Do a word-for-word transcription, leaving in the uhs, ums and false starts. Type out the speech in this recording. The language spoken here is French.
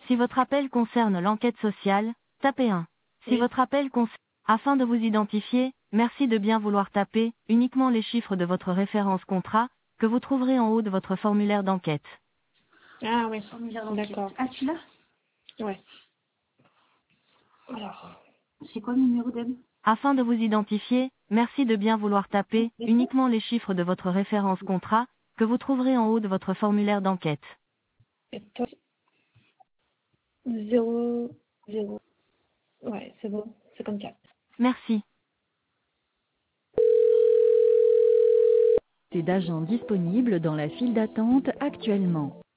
Si votre appel concerne l'enquête sociale, tapez un. Si Oui. votre appel concerne... Afin de vous identifier, merci de bien vouloir taper uniquement les chiffres de votre référence contrat que vous trouverez en haut de votre formulaire d'enquête. Ah oui. Formulaire d'enquête. D'accord. Ah, tu l'as? Ouais. Alors. C'est quoi le numéro d'M? Afin de vous identifier, merci de bien vouloir taper uniquement les chiffres de votre référence contrat que vous trouverez en haut de votre formulaire d'enquête. Et toi, zéro, zéro. Ouais, c'est bon. cinquante-quatre. Merci. D'agents disponibles dans la file d'attente actuellement.